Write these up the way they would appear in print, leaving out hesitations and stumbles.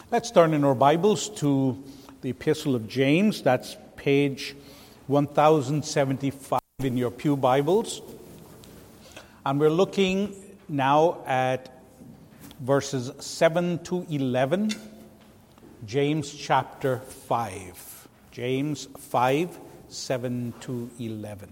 Let's turn in our Bibles to the Epistle of James. That's page 1075 in your pew Bibles. And we're looking now at verses 7 to 11, James chapter 5. James 5, 7 to 11.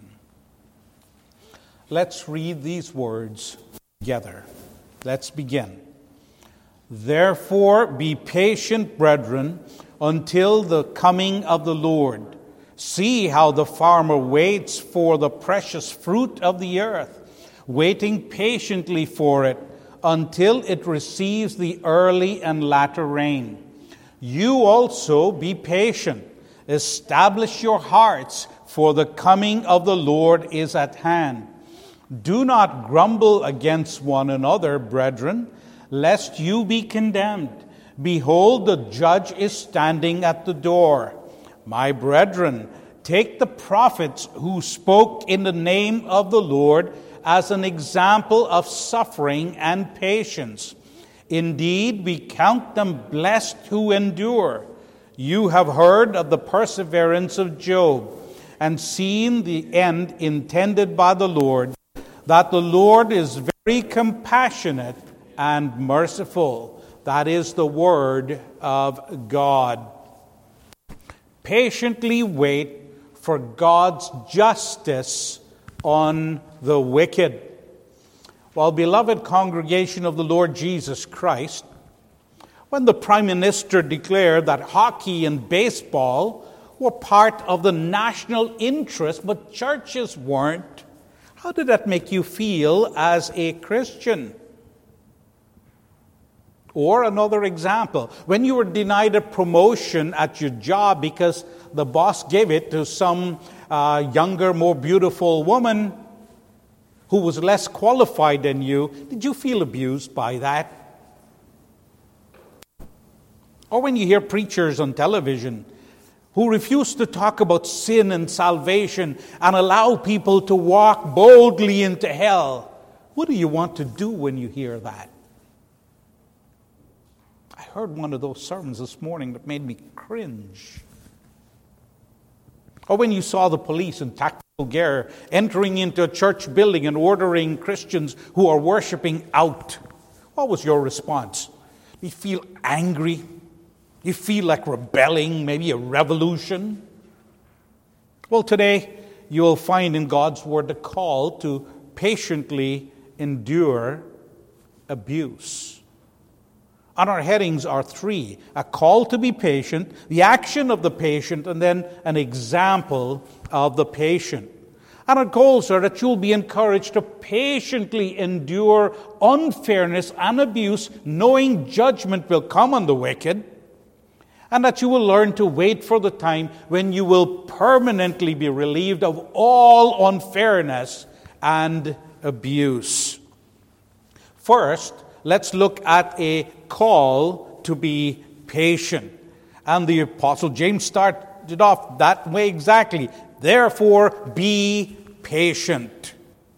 Let's read these words together. Let's begin. Therefore, be patient, brethren, until the coming of the Lord. See how the farmer waits for the precious fruit of the earth, waiting patiently for it until it receives the early and latter rain. You also be patient. Establish your hearts, for the coming of the Lord is at hand. Do not grumble against one another, brethren, lest you be condemned. Behold, the judge is standing at the door. My brethren, take the prophets who spoke in the name of the Lord as an example of suffering and patience. Indeed, we count them blessed who endure. You have heard of the perseverance of Job, and seen the end intended by the Lord, that the Lord is very compassionate and merciful. That is the word of God. Patiently wait for God's justice on the wicked. Well, beloved congregation of the Lord Jesus Christ, when the Prime Minister declared that hockey and baseball were part of the national interest, but churches weren't, how did that make you feel as a Christian? Or another example, when you were denied a promotion at your job because the boss gave it to some younger, more beautiful woman who was less qualified than you, did you feel abused by that? Or when you hear preachers on television who refuse to talk about sin and salvation and allow people to walk boldly into hell, what do you want to do when you hear that? I heard one of those sermons this morning that made me cringe. Or when you saw the police in tactical gear entering into a church building and ordering Christians who are worshiping out, what was your response? You feel angry? You feel like rebelling, maybe a revolution? Well, today you will find in God's Word the call to patiently endure abuse. And our headings are three: a call to be patient, the action of the patient, and then an example of the patient. And our goals are that you'll be encouraged to patiently endure unfairness and abuse, knowing judgment will come on the wicked, and that you will learn to wait for the time when you will permanently be relieved of all unfairness and abuse. First, let's look at a call to be patient. And the Apostle James started off that way exactly. Therefore, be patient.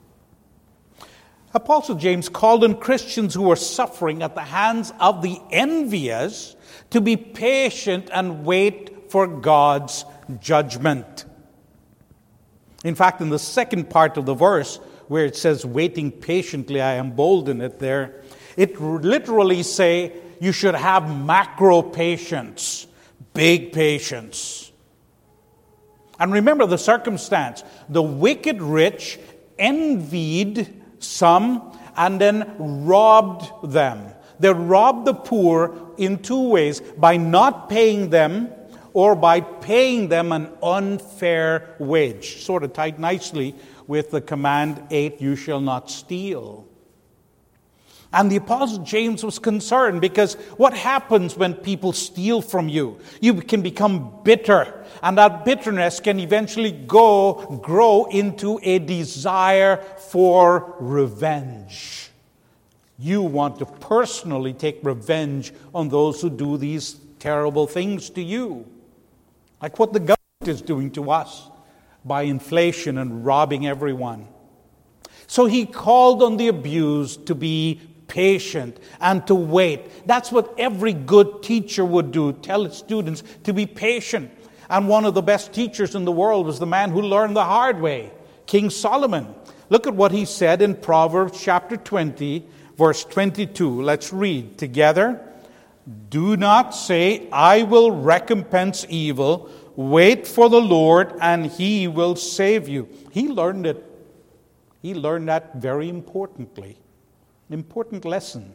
Apostle James called on Christians who were suffering at the hands of the envious to be patient and wait for God's judgment. In fact, in the second part of the verse, where it says, waiting patiently, I embolden it there, it literally say you should have macro patience, big patience. And remember the circumstance. The wicked rich envied some and then robbed them. They robbed the poor in two ways: by not paying them or by paying them an unfair wage. Sort of tied nicely with the command 8, you shall not steal. And the Apostle James was concerned because what happens when people steal from you? You can become bitter, and that bitterness can eventually grow into a desire for revenge. You want to personally take revenge on those who do these terrible things to you, like what the government is doing to us by inflation and robbing everyone. So he called on the abused to be patient and to wait. That's what every good teacher would do, tell its students to be patient. And one of the best teachers in the world was the man who learned the hard way, King Solomon. Look at what he said in Proverbs chapter 20, verse 22. Let's read together. Do not say, I will recompense evil. Wait for the Lord, and He will save you. He learned it. He learned that very importantly. An important lesson.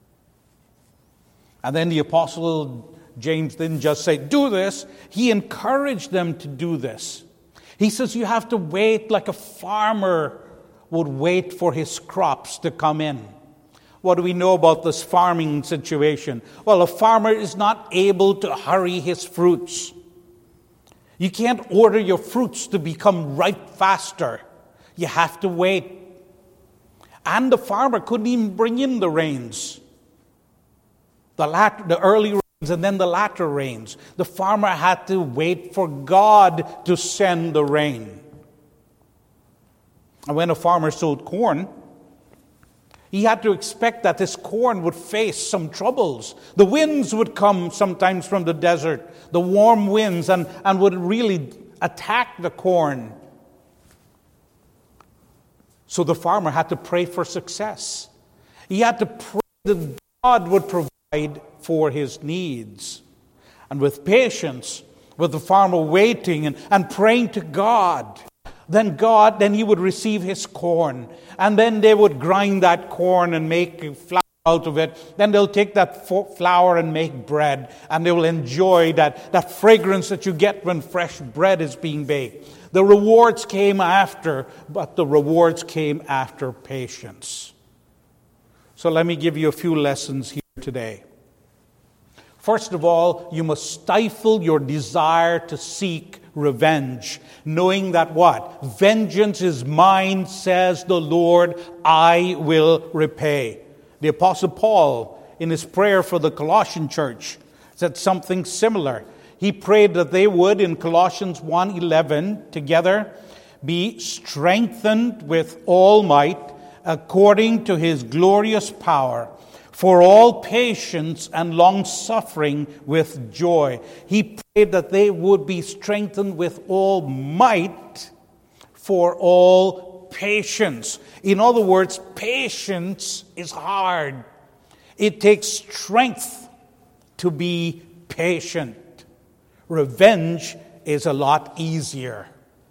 And then the Apostle James didn't just say, do this. He encouraged them to do this. He says you have to wait like a farmer would wait for his crops to come in. What do we know about this farming situation? Well, a farmer is not able to hurry his fruits. You can't order your fruits to become ripe faster. You have to wait. And the farmer couldn't even bring in the rains. The early rains and then the latter rains. The farmer had to wait for God to send the rain. And when a farmer sowed corn, he had to expect that his corn would face some troubles. The winds would come sometimes from the desert, the warm winds, and would really attack the corn. So the farmer had to pray for success. He had to pray that God would provide for his needs. And with patience, with the farmer waiting and praying to God, then he would receive his corn. And then they would grind that corn and make flour out of it. Then they'll take that flour and make bread. And they will enjoy that fragrance that you get when fresh bread is being baked. The rewards came after, but the rewards came after patience. So let me give you a few lessons here today. First of all, you must stifle your desire to seek revenge, knowing that what? Vengeance is mine, says the Lord, I will repay. The Apostle Paul, in his prayer for the Colossian church, said something similar. He prayed that they would, in Colossians 1:11, together, be strengthened with all might, according to His glorious power, for all patience and long-suffering with joy. He prayed that they would be strengthened with all might for all patience. In other words, patience is hard. It takes strength to be patient. Revenge is a lot easier.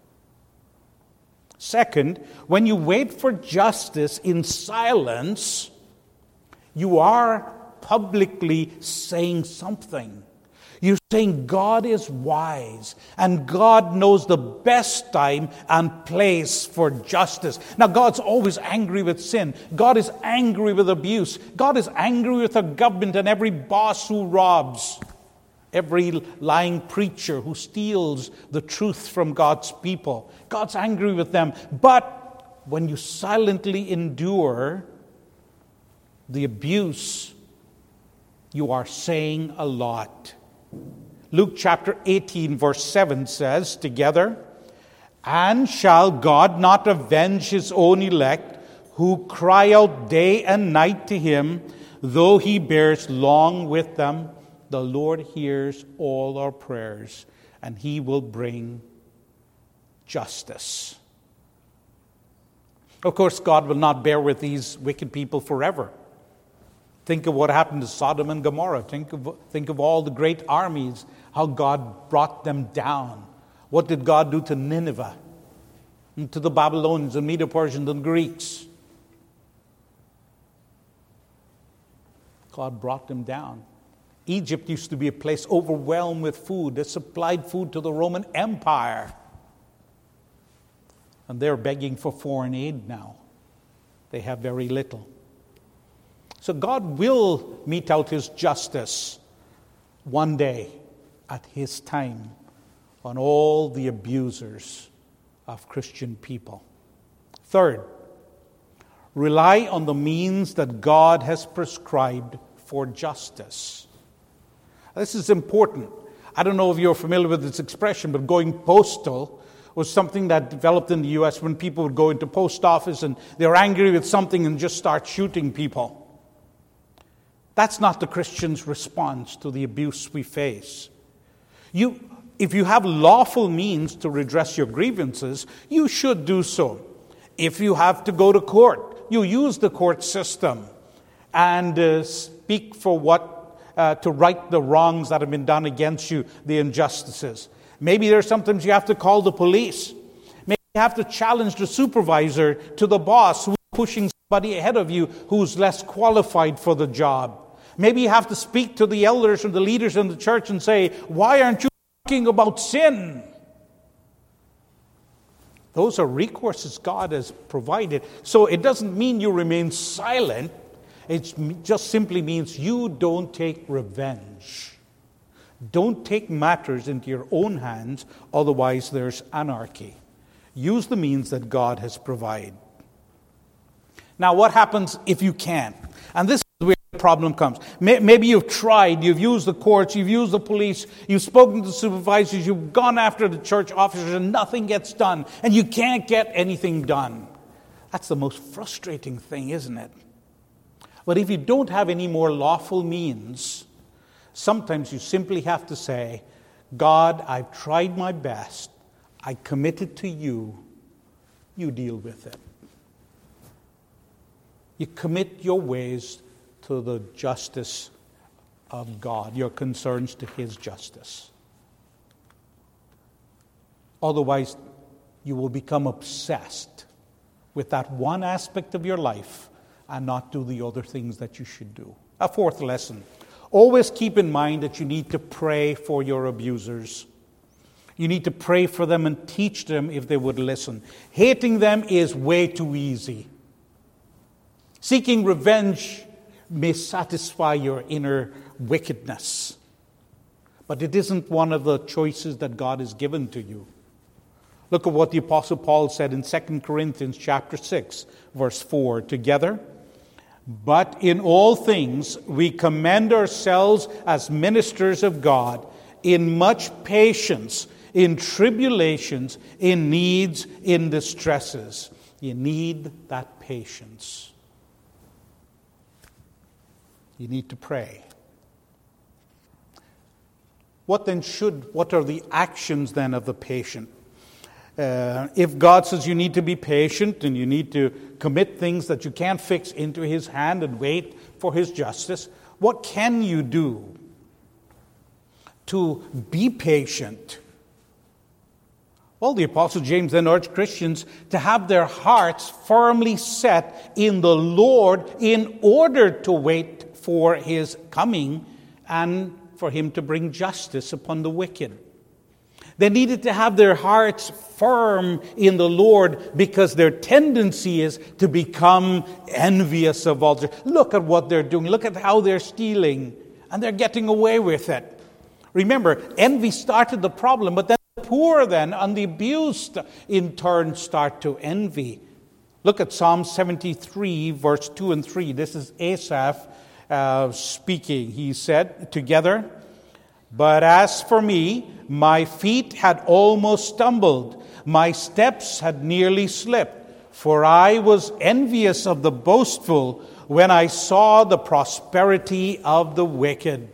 Second, when you wait for justice in silence, you are publicly saying something. You're saying God is wise and God knows the best time and place for justice. Now, God's always angry with sin. God is angry with abuse. God is angry with the government and every boss who robs, every lying preacher who steals the truth from God's people. God's angry with them. But when you silently endure the abuse, you are saying a lot. Luke chapter 18 verse 7 says together, and shall God not avenge His own elect, who cry out day and night to Him, though He bears long with them? The Lord hears all our prayers, and He will bring justice. Of course, God will not bear with these wicked people forever. Think of what happened to Sodom and Gomorrah. Think of all the great armies, how God brought them down. What did God do to Nineveh, and to the Babylonians, and Medo-Persians, and Greeks? God brought them down. Egypt used to be a place overwhelmed with food. They supplied food to the Roman Empire. And they're begging for foreign aid now. They have very little. So God will mete out His justice one day at His time on all the abusers of Christian people. Third, rely on the means that God has prescribed for justice. This is important. I don't know if you're familiar with this expression, but going postal was something that developed in the U.S. when people would go into post office and they were angry with something and just start shooting people. That's not the Christian's response to the abuse we face. If you have lawful means to redress your grievances, you should do so. If you have to go to court, you use the court system and speak for to right the wrongs that have been done against you, the injustices. Maybe there's sometimes you have to call the police. Maybe you have to challenge the supervisor to the boss who's pushing somebody ahead of you who's less qualified for the job. Maybe you have to speak to the elders or the leaders in the church and say, why aren't you talking about sin? Those are recourses God has provided. So it doesn't mean you remain silent. It just simply means you don't take revenge. Don't take matters into your own hands, otherwise there's anarchy. Use the means that God has provided. Now, what happens if you can't? And this is where the problem comes. Maybe you've tried, you've used the courts, you've used the police, you've spoken to the supervisors, you've gone after the church officers, and nothing gets done, and you can't get anything done. That's the most frustrating thing, isn't it? But if you don't have any more lawful means, sometimes you simply have to say, God, I've tried my best. I commit it to you. You deal with it. You commit your ways to the justice of God, your concerns to His justice. Otherwise, you will become obsessed with that one aspect of your life and not do the other things that you should do. A fourth lesson. Always keep in mind that you need to pray for your abusers. You need to pray for them and teach them if they would listen. Hating them is way too easy. Seeking revenge may satisfy your inner wickedness, but it isn't one of the choices that God has given to you. Look at what the Apostle Paul said in 2 Corinthians chapter 6, verse 4. Together, but in all things we commend ourselves as ministers of God, in much patience, in tribulations, in needs, in distresses. You need that patience. You need to pray. What are the actions then of the patient? If God says you need to be patient and you need to commit things that you can't fix into His hand and wait for His justice, what can you do to be patient? Well, the Apostle James then urged Christians to have their hearts firmly set in the Lord in order to wait for His coming and for Him to bring justice upon the wicked. They needed to have their hearts firm in the Lord because their tendency is to become envious of others. Look at what they're doing. Look at how they're stealing. And they're getting away with it. Remember, envy started the problem, but then the poor then and the abused in turn start to envy. Look at Psalm 73, verse 2 and 3. This is Asaph speaking. He said, together, but as for me, my feet had almost stumbled. My steps had nearly slipped. For I was envious of the boastful when I saw the prosperity of the wicked.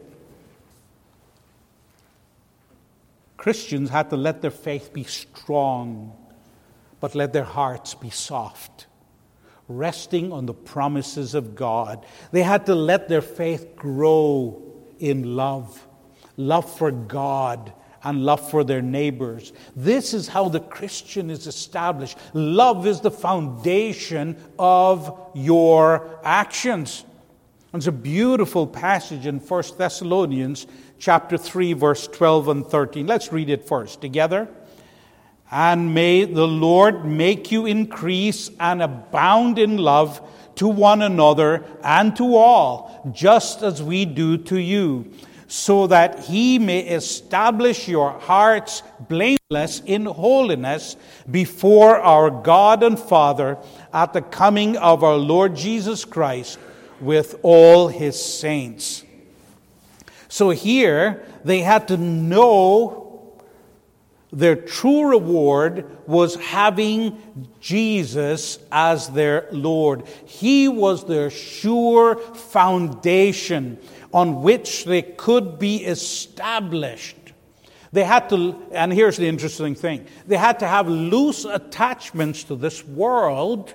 Christians had to let their faith be strong, but let their hearts be soft, resting on the promises of God. They had to let their faith grow in love for God and love for their neighbors. This is how the Christian is established. Love is the foundation of your actions. It's a beautiful passage in 1 Thessalonians chapter 3, verse 12 and 13. Let's read it first together. And may the Lord make you increase and abound in love to one another and to all, just as we do to you, so that He may establish your hearts blameless in holiness before our God and Father at the coming of our Lord Jesus Christ with all His saints. So here they had to know Their true reward was having Jesus as their Lord. He was their sure foundation on which they could be established. They had to, and here's the interesting thing, they had to have loose attachments to this world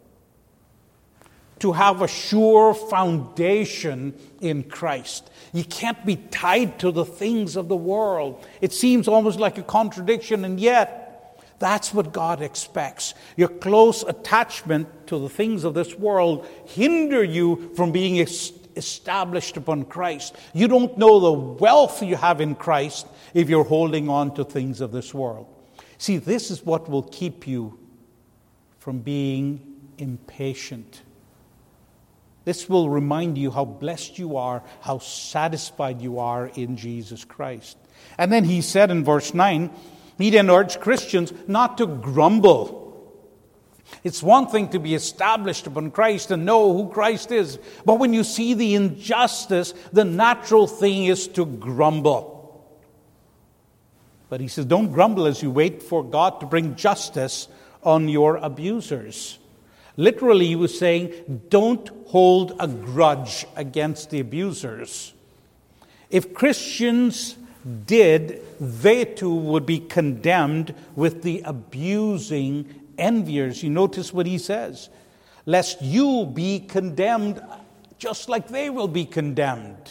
to have a sure foundation in Christ. You can't be tied to the things of the world. It seems almost like a contradiction, and yet that's what God expects. Your close attachment to the things of this world hinder you from being established upon Christ. You don't know the wealth you have in Christ if you're holding on to things of this world. See, this is what will keep you from being impatient. This will remind you how blessed you are, how satisfied you are in Jesus Christ. And then he said in verse 9, he then urged Christians not to grumble. It's one thing to be established upon Christ and know who Christ is. But when you see the injustice, the natural thing is to grumble. But he says, don't grumble as you wait for God to bring justice on your abusers. Literally, he was saying, don't hold a grudge against the abusers. If Christians did, they too would be condemned with the abusing enviers. You notice what he says. Lest you be condemned just like they will be condemned.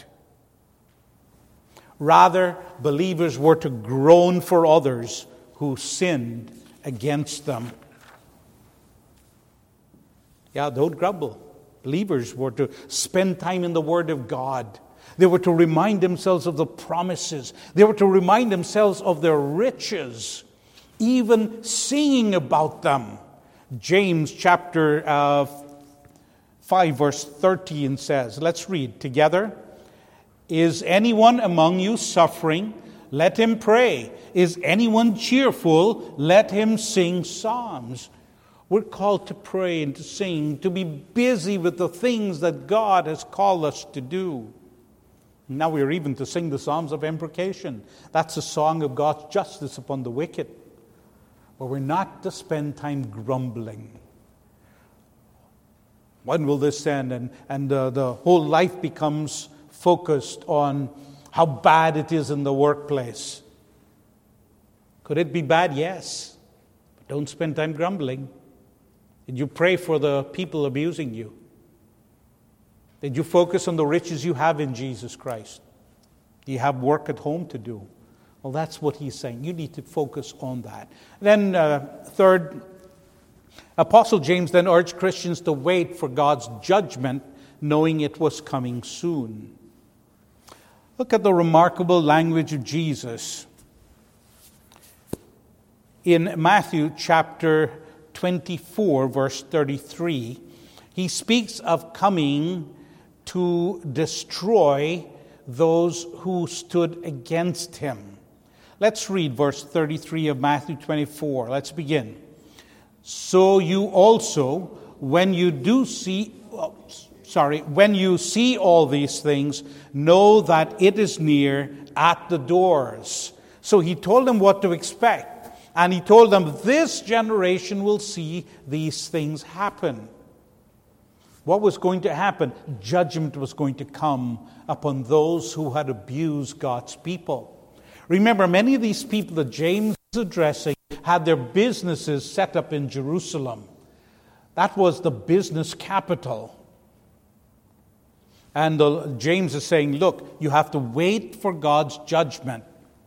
Rather, believers were to groan for others who sinned against them. Yeah, don't grumble. Believers were to spend time in the Word of God. They were to remind themselves of the promises. They were to remind themselves of their riches, even singing about them. James chapter 5, verse 13 says, let's read together. Is anyone among you suffering? Let him pray. Is anyone cheerful? Let him sing psalms. We're called to pray and to sing, to be busy with the things that God has called us to do. Now we are even to sing the Psalms of Imprecation. That's a song of God's justice upon the wicked. But we're not to spend time grumbling. When will this end? And the whole life becomes focused on how bad it is in the workplace. Could it be bad? Yes. But don't spend time grumbling. Did you pray for the people abusing you? Did you focus on the riches you have in Jesus Christ? Do you have work at home to do? Well, that's what he's saying. You need to focus on that. Then, third, Apostle James then urged Christians to wait for God's judgment, knowing it was coming soon. Look at the remarkable language of Jesus. In Matthew chapter 24, verse 33, he speaks of coming to destroy those who stood against him. Let's read verse 33 of Matthew 24. Let's begin. So you also, when you see all these things, know that it is near at the doors. So he told them what to expect. And he told them, this generation will see these things happen. What was going to happen? Judgment was going to come upon those who had abused God's people. Remember, many of these people that James is addressing had their businesses set up in Jerusalem. That was the business capital. And James is saying, look, you have to wait for God's judgment.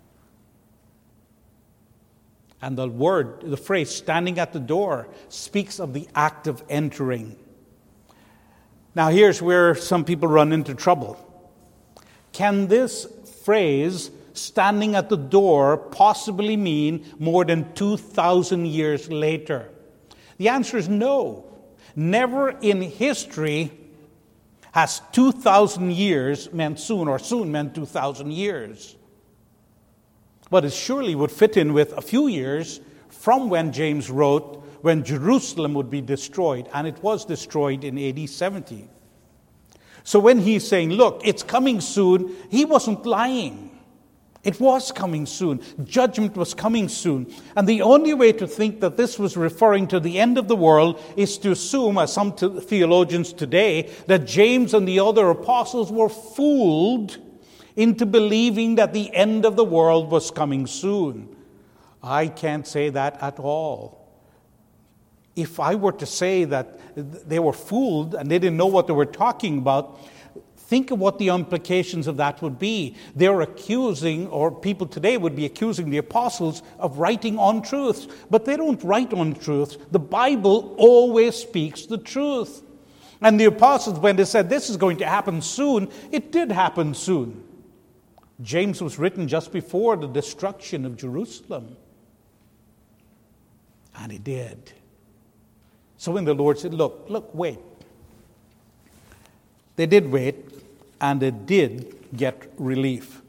And the phrase, standing at the door, speaks of the act of entering. Now here's where some people run into trouble. Can this phrase, standing at the door, possibly mean more than 2,000 years later? The answer is no. Never in history has 2,000 years meant soon, or soon meant 2,000 years. But it surely would fit in with a few years from when James wrote, when Jerusalem would be destroyed, and it was destroyed in AD 70. So when he's saying, look, it's coming soon, he wasn't lying. It was coming soon. Judgment was coming soon. And the only way to think that this was referring to the end of the world is to assume, as some theologians today, that James and the other apostles were fooled into believing that the end of the world was coming soon. I can't say that at all. If I were to say that they were fooled and they didn't know what they were talking about, think of what the implications of that would be. They're accusing, or people today would be accusing the apostles of writing untruths. But they don't write untruths. The Bible always speaks the truth. And the apostles, when they said this is going to happen soon, it did happen soon. James was written just before the destruction of Jerusalem. And it did. So when the Lord said, look, wait. They did wait, and they did get relief.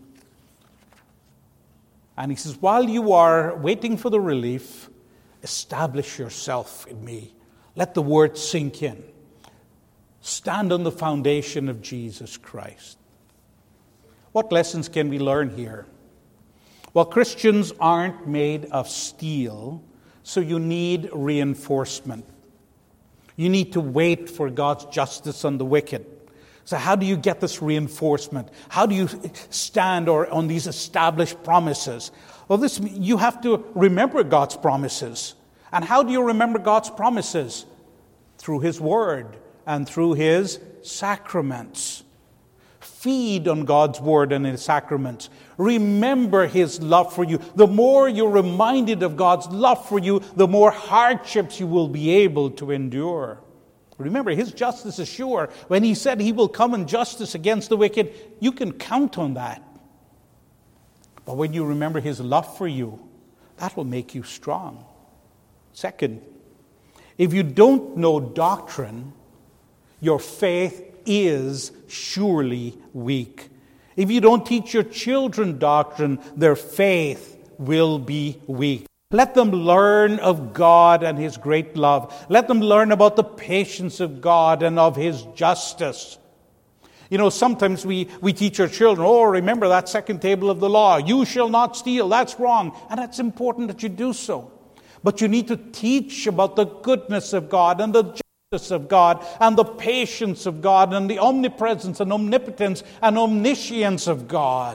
And he says, while you are waiting for the relief, establish yourself in me. Let the word sink in. Stand on the foundation of Jesus Christ. What lessons can we learn here? Well, Christians aren't made of steel, so you need reinforcement. You need to wait for God's justice on the wicked. So how do you get this reinforcement? How do you stand on these established promises? Well, you have to remember God's promises. And how do you remember God's promises? Through His Word and through His sacraments. Feed on God's Word and His sacraments. Remember His love for you. The more you're reminded of God's love for you, the more hardships you will be able to endure. Remember, His justice is sure. When He said He will come in justice against the wicked, you can count on that. But when you remember His love for you, that will make you strong. Second, if you don't know doctrine, your faith is surely weak. If you don't teach your children doctrine, their faith will be weak. Let them learn of God and His great love. Let them learn about the patience of God and of His justice. You know, sometimes we teach our children, remember that second table of the law. You shall not steal. That's wrong. And it's important that you do so. But you need to teach about the goodness of God and the justice of God and the patience of God and the omnipresence and omnipotence and omniscience of God.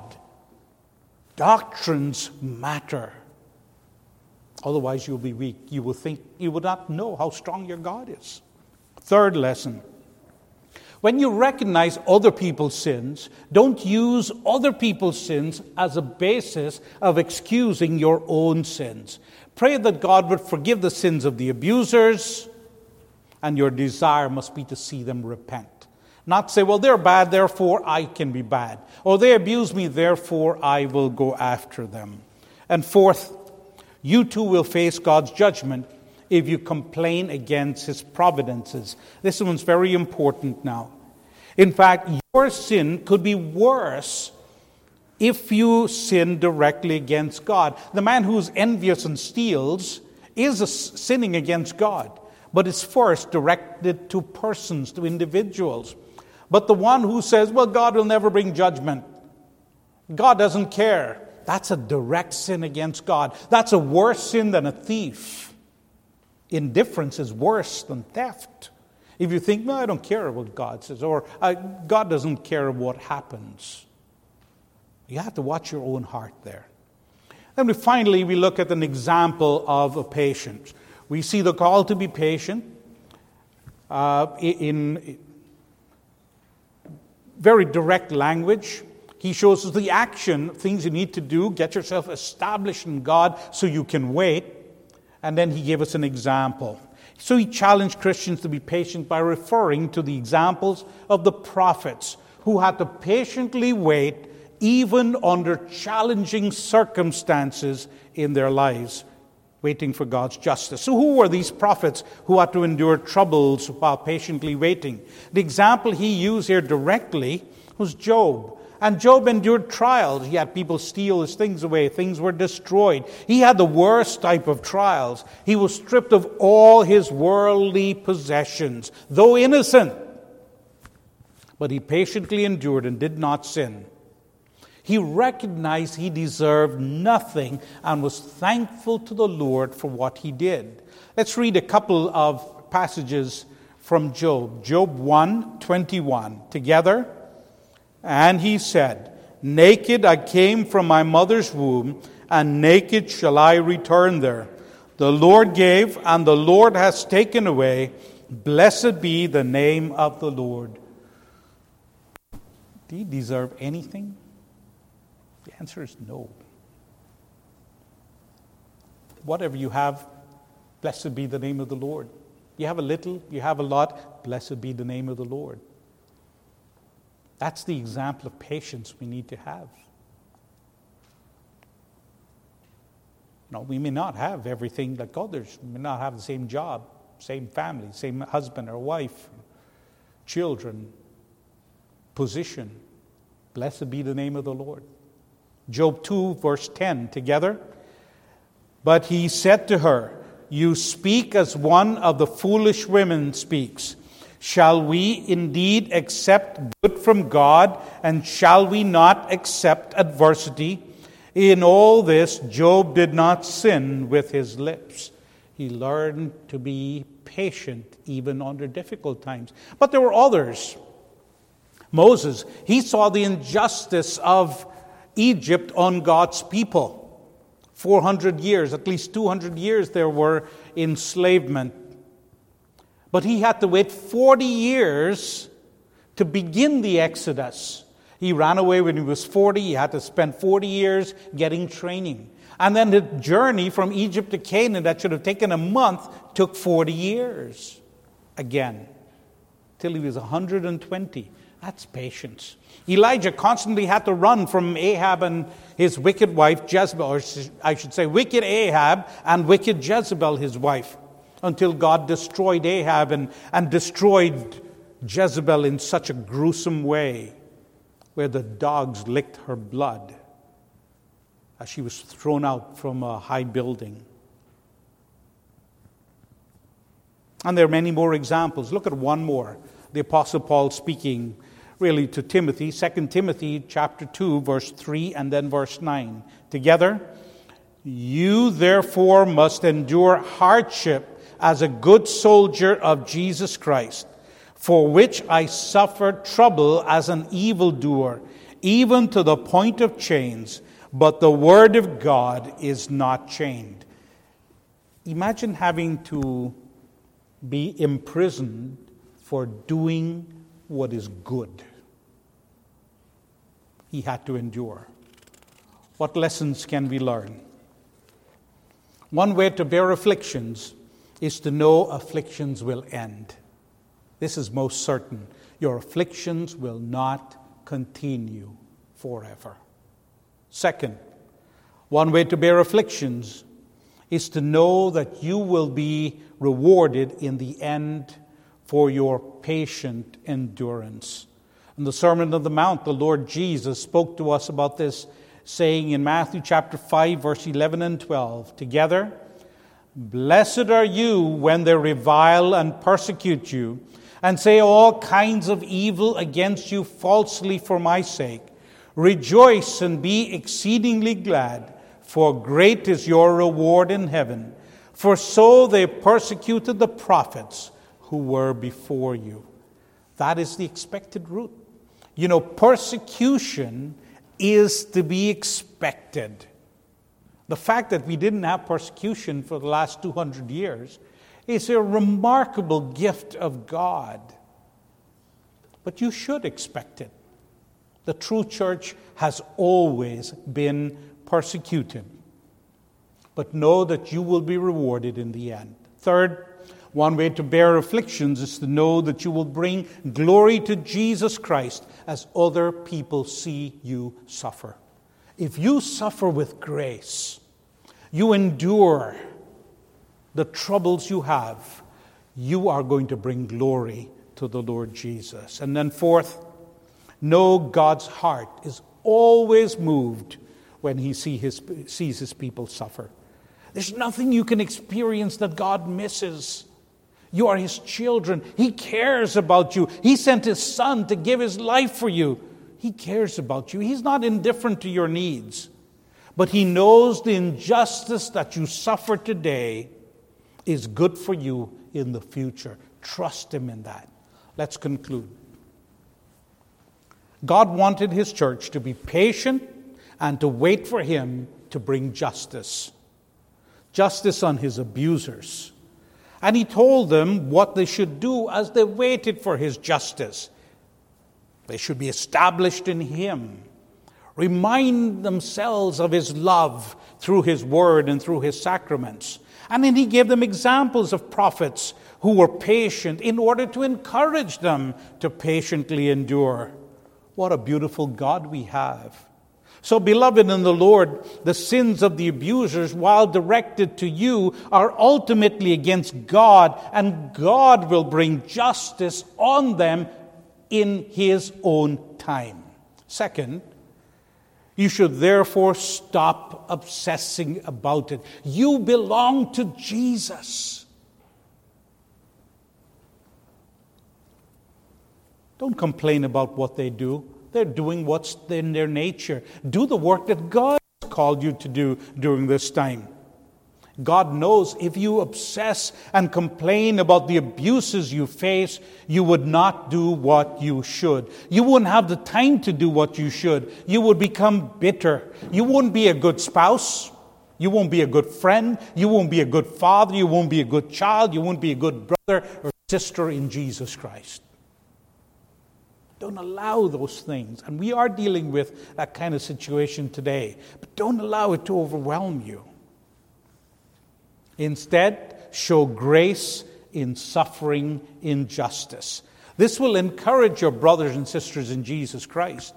Doctrines matter. Otherwise you'll be weak. You will not know how strong your God is. Third lesson. When you recognize other people's sins, don't use other people's sins as a basis of excusing your own sins. Pray that God would forgive the sins of the abusers, and your desire must be to see them repent. Not say, well, they're bad, therefore I can be bad. Or they abuse me, therefore I will go after them. And fourth, you too will face God's judgment if you complain against His providences. This one's very important now. In fact, your sin could be worse if you sin directly against God. The man who's envious and steals is sinning against God, but it's first directed to persons, to individuals. But the one who says, well, God will never bring judgment, God doesn't care, that's a direct sin against God. That's a worse sin than a thief. Indifference is worse than theft. If you think, no, I don't care what God says, or God doesn't care what happens, you have to watch your own heart there. Then finally, we look at an example of a patient. We see the call to be patient in very direct language. He shows us the action, things you need to do, get yourself established in God so you can wait. And then he gave us an example. So he challenged Christians to be patient by referring to the examples of the prophets who had to patiently wait even under challenging circumstances in their lives, waiting for God's justice. So who were these prophets who had to endure troubles while patiently waiting? The example he used here directly was Job. And Job endured trials. He had people steal his things away. Things were destroyed. He had the worst type of trials. He was stripped of all his worldly possessions, though innocent. But he patiently endured and did not sin. He recognized he deserved nothing and was thankful to the Lord for what he did. Let's read a couple of passages from Job. Job 1:21 together. And he said, "Naked I came from my mother's womb, and naked shall I return there. The Lord gave, and the Lord has taken away. Blessed be the name of the Lord." Do you deserve anything? The answer is no. Whatever you have, blessed be the name of the Lord. You have a little, you have a lot, blessed be the name of the Lord. That's the example of patience we need to have. No, we may not have everything like others. We may not have the same job, same family, same husband or wife, children, position. Blessed be the name of the Lord. Job 2, verse 10, together. But he said to her, "You speak as one of the foolish women speaks. Shall we indeed accept good from God, and shall we not accept adversity?" In all this, Job did not sin with his lips. He learned to be patient even under difficult times. But there were others. Moses, he saw the injustice of Egypt on God's people. 400 years, at least 200 years there were enslavement. But he had to wait 40 years to begin the Exodus. He ran away when he was 40. He had to spend 40 years getting training. And then the journey from Egypt to Canaan that should have taken a month took 40 years again, till he was 120. That's patience. Elijah constantly had to run from Ahab and his wicked wife Jezebel, or I should say wicked Ahab and wicked Jezebel, his wife, until God destroyed Ahab and destroyed Jezebel in such a gruesome way, where the dogs licked her blood as she was thrown out from a high building. And there are many more examples. Look at one more. The Apostle Paul speaking really to Timothy, 2 Timothy chapter 2, verse 3 and then verse 9. Together, "You therefore must endure hardship as a good soldier of Jesus Christ, for which I suffered trouble as an evildoer, even to the point of chains, but the word of God is not chained." Imagine having to be imprisoned for doing what is good. He had to endure. What lessons can we learn? One way to bear afflictions is to know afflictions will end. This is most certain. Your afflictions will not continue forever. Second, one way to bear afflictions is to know that you will be rewarded in the end for your patient endurance. In the Sermon on the Mount, the Lord Jesus spoke to us about this, saying in Matthew chapter 5, verse 11 and 12, together, "Blessed are you when they revile and persecute you, and say all kinds of evil against you falsely for my sake. Rejoice and be exceedingly glad, for great is your reward in heaven. For so they persecuted the prophets who were before you." That is the expected route. You know, persecution is to be expected. The fact that we didn't have persecution for the last 200 years is a remarkable gift of God. But you should expect it. The true church has always been persecuted. But know that you will be rewarded in the end. Third, one way to bear afflictions is to know that you will bring glory to Jesus Christ as other people see you suffer. If you suffer with grace, you endure the troubles you have, you are going to bring glory to the Lord Jesus. And then fourth, know God's heart is always moved when he sees his people suffer. There's nothing you can experience that God misses. You are his children. He cares about you. He sent his son to give his life for you. He cares about you. He's not indifferent to your needs. But He knows the injustice that you suffer today is good for you in the future. Trust Him in that. Let's conclude. God wanted His church to be patient and to wait for Him to bring justice. Justice on His abusers. And He told them what they should do as they waited for His justice. They should be established in Him. Remind themselves of His love through His word and through His sacraments. And then He gave them examples of prophets who were patient in order to encourage them to patiently endure. What a beautiful God we have. So, beloved in the Lord, the sins of the abusers, while directed to you, are ultimately against God, and God will bring justice on them in His own time. Second, you should therefore stop obsessing about it. You belong to Jesus. Don't complain about what they do. They're doing what's in their nature. Do the work that God has called you to do during this time. God knows if you obsess and complain about the abuses you face, you would not do what you should. You wouldn't have the time to do what you should. You would become bitter. You wouldn't be a good spouse. You won't be a good friend. You won't be a good father. You won't be a good child. You won't be a good brother or sister in Jesus Christ. Don't allow those things. And we are dealing with that kind of situation today. But don't allow it to overwhelm you. Instead, show grace in suffering injustice. This will encourage your brothers and sisters in Jesus Christ.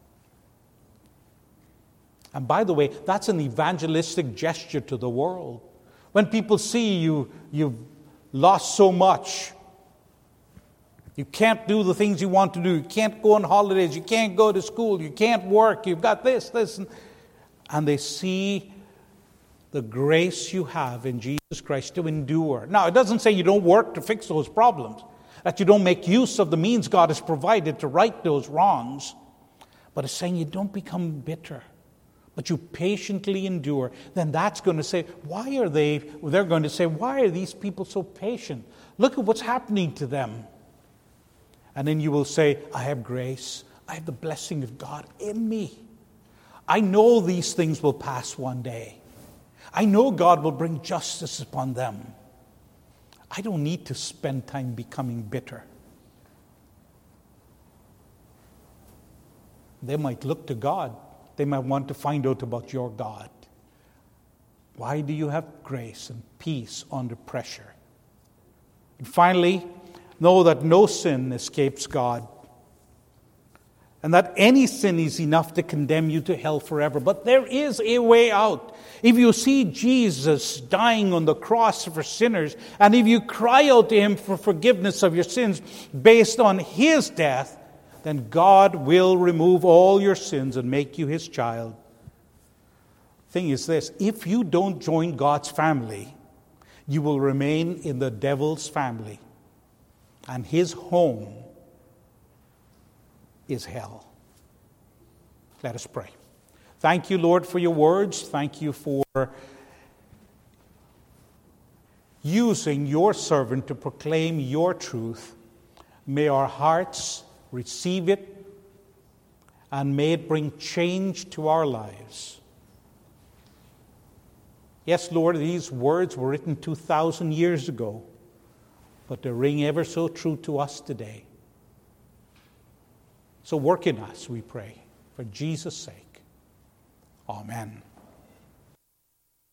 And by the way, that's an evangelistic gesture to the world. When people see you've lost so much. You can't do the things you want to do. You can't go on holidays. You can't go to school. You can't work. You've got this. And they see the grace you have in Jesus Christ to endure. Now, it doesn't say you don't work to fix those problems, that you don't make use of the means God has provided to right those wrongs. But it's saying you don't become bitter, but you patiently endure. Then that's going to say, they're going to say, why are these people so patient? Look at what's happening to them. And then you will say, I have grace. I have the blessing of God in me. I know these things will pass one day. I know God will bring justice upon them. I don't need to spend time becoming bitter. They might look to God. They might want to find out about your God. Why do you have grace and peace under pressure? And finally, know that no sin escapes God, and that any sin is enough to condemn you to hell forever. But there is a way out. If you see Jesus dying on the cross for sinners, and if you cry out to Him for forgiveness of your sins based on His death, then God will remove all your sins and make you His child. Thing is this, if you don't join God's family, you will remain in the devil's family. And his home is hell. Let us pray. Thank you, Lord, for your words. Thank you for using your servant to proclaim your truth. May our hearts receive it, and may it bring change to our lives. Yes, Lord, these words were written 2,000 years ago. But they ring ever so true to us today. So work in us, we pray, for Jesus' sake. Amen.